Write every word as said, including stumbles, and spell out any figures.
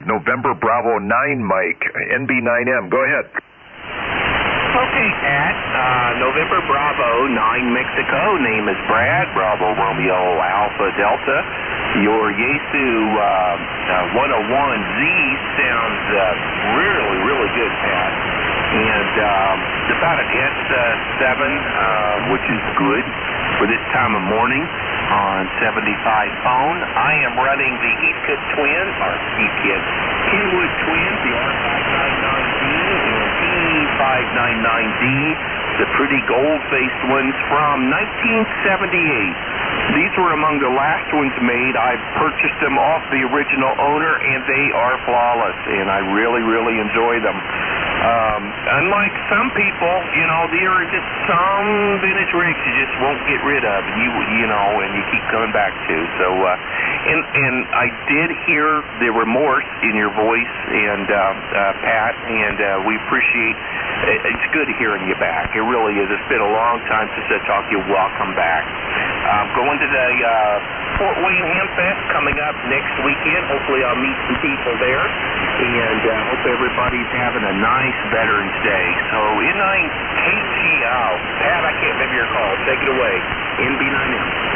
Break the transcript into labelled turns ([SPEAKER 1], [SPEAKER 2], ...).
[SPEAKER 1] November Bravo nine, Mike, N B nine M. Go ahead.
[SPEAKER 2] Okay, Pat. Uh, November Bravo nine, Mexico. Name is Brad. Bravo Romeo Alpha Delta. Your Yaesu uh, uh, one oh one Z sounds uh, really, really good, Pat. And um, it's about an S seven, uh, which is good for this time of morning on seventy-five phone. I am running the Heathkit Twin, or Heathkit Kenwood Twin, the R five ninety-nine D and T five ninety-nine D, the pretty gold-faced ones from nineteen seventy-eight. These were among the last ones made. I purchased them off the original owner, and they are flawless, and I really, really enjoy them. Um, unlike some people, you know, there are just some vintage rigs you just won't get rid of, you you know, and you keep coming back to. So, uh, and and I did hear the remorse in your voice, and uh, uh, Pat, and uh, we appreciate. It's good hearing you back. It really is. It's been a long time since I talked to you. Welcome back. Um, going to the uh, Fort Wayne Ham Fest coming up next weekend. Hopefully, I'll meet some people there, and uh, hope everybody's having a nice Veterans Day. So, N nine K G L, Pat, I can't remember your call. Take it away. N B nine M.